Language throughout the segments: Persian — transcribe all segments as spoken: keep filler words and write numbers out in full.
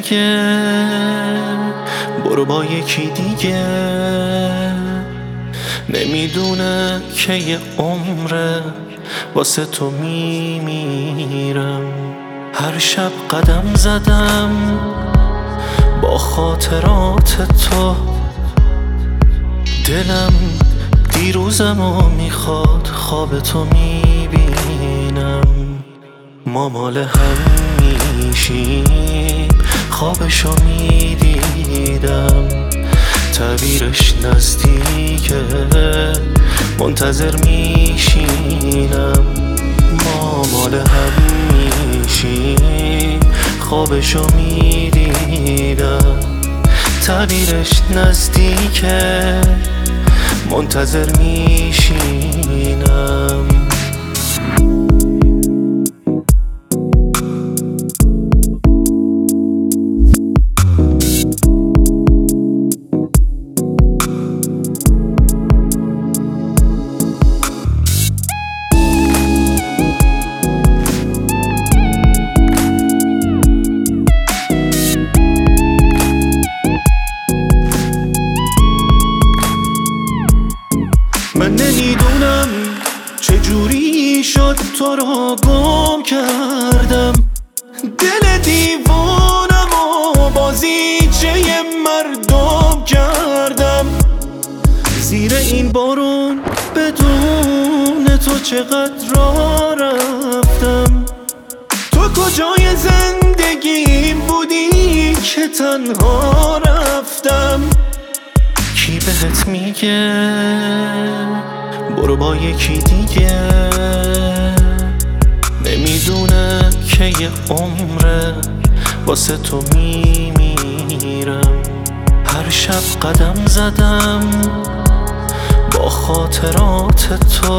میگه برو با یکی دیگه، نمیدونه که یه عمره واسه تو میمیرم. هر شب قدم زدم با خاطرات تو، دلم دیروزمو میخواد خواب تو میبینم. ما مال هم میشیم خوابشو میدیدم، تعبیرش نزدیکه منتظر میشینم. ما مال هم میشیم خوابشو میدیدم، تعبیرش نزدیکه منتظر میشینم. من نمیدونم چجوری شد تو را گم کردم، دل دیوانم و بازیچه مردم کردم. زیر این بارون بدون تو چقدر راه رفتم، تو کجای زندگیم بودی که تنها رفتم. کی بهت میگه برو با یکی دیگه، نمیدونه که یه عمره واسه تو میمیرم. هر شب قدم زدم با خاطرات تو،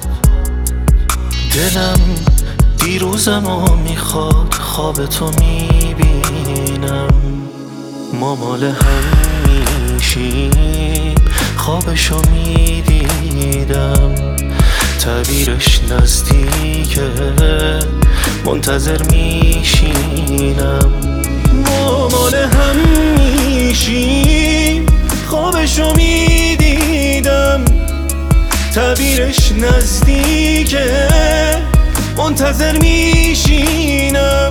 دلم دیروزمو میخواد خواب تو میبینم. ما مال هم میشیم خوابشو میدیدم، تعبیرش نزدیکه منتظر میشینم. ما مال هم میشیم خوابشو میدیدم، تعبیرش نزدیکه منتظر میشینم.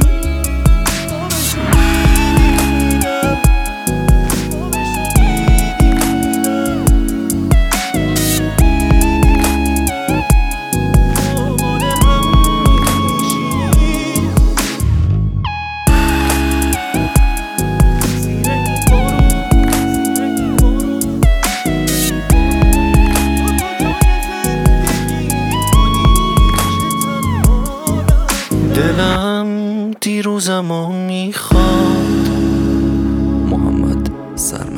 دلم دیروزمو میخواد. محمد سر